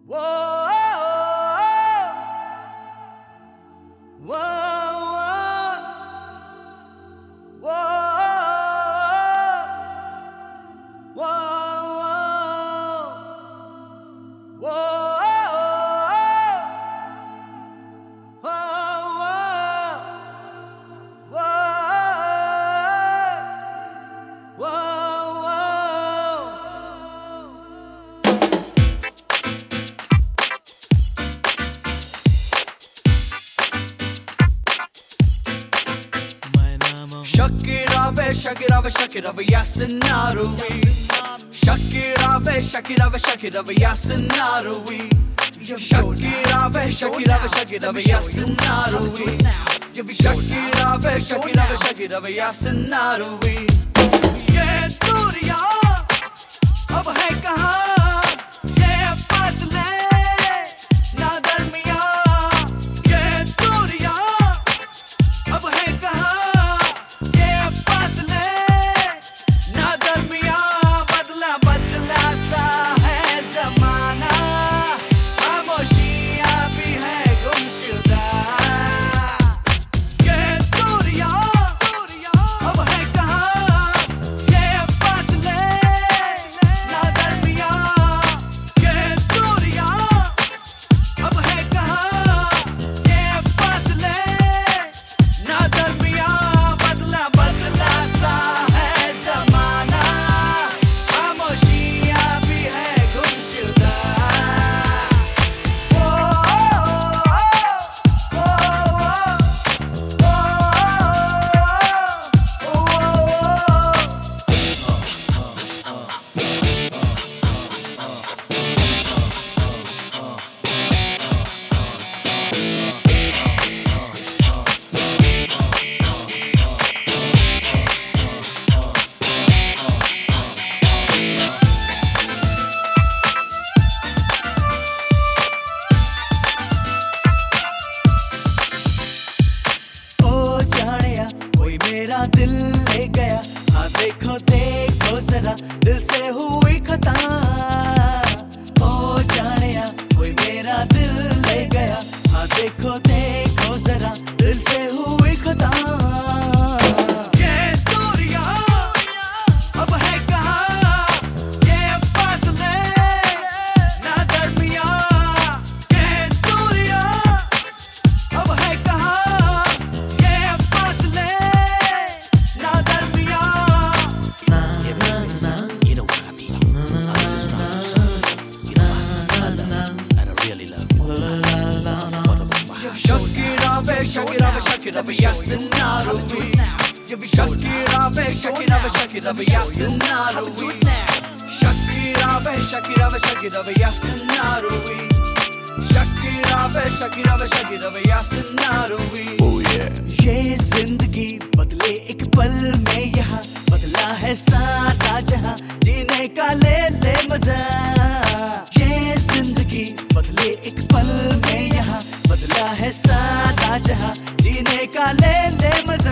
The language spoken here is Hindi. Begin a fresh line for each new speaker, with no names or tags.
Shakira, yes and not a we. Shakira, yes and not a we. Shakira, yes and not a we. Shakira, yes and not a we. ये दूरियां अब है कहाँ, ये फासले ना दरमियां. ये दूरियां अब है कहाँ, ये फासले ना दरमियां. बदला बदला सा है ज़माना, खामोशियाँ भी है गुमशुदा. ये दूरियां अब है कहाँ, ये फासले ना दरमियां. ये दूरियां अब है कहाँ, ये फासले ना दरमियां. बदला बदला सा है ज़माना, खामोशियाँ भी है गुमशुदा. ओ जानिया कोई मेरा दिल ले गया, हाँ देखो देखो जरा दिल से हुई खता. ओ जानिया कोई मेरा दिल ले गया, हाँ देखो देखो जरा दिल से हुई खता. ये दूरियां अब है कहाँ, ये फासले ना दरमियां. ये दूरियां अब है कहाँ, ये फासले ना दरमियां.
You know what I mean. I'm just trying to say, you know I love you, and I really love you. Shakira, yes and not a we. Shakira, yes and not a we. Shakira, yes and not a we. Shakira, yes and not a we.
Oh yeah. ये जिंदगी बदले एक पल में, यहाँ बदला है सारा जहाँ, जीने का ले ले मजा. ये जिंदगी बदले एक पल में, यहाँ बदला है सारा जहाँ, जीने का ले ले मजा.